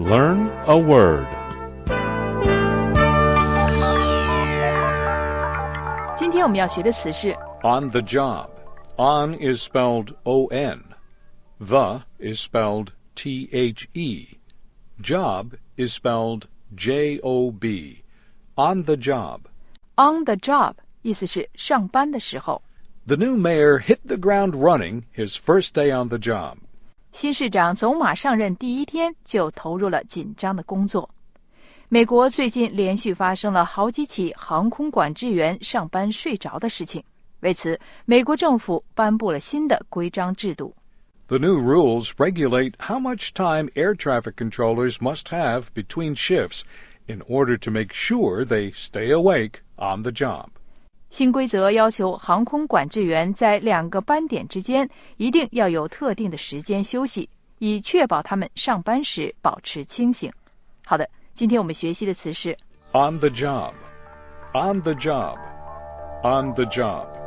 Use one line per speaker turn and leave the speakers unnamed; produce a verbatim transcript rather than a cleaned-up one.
Learn a word.
今天我们要学的词是
On the job. On is spelled O N. The is spelled T H E. Job is spelled J O B. On the job.
on the job 意思是上班的时候。
The new mayor hit the ground running his first day on the job.
新市长走马上任第一天就投入了紧张的工作。美国最近连续发生了好几起航空管制员上班睡着的事情，为此，美国政府颁布了新的规章制度。
The new rules regulate how much time air traffic controllers must have between shifts in order to make sure they stay awake on the job.
新规则要求航空管制员在两个班点之间一定要有特定的时间休息，以确保他们上班时保持清醒。好的，今天我们学习的词是
On the job. On the job. On the job.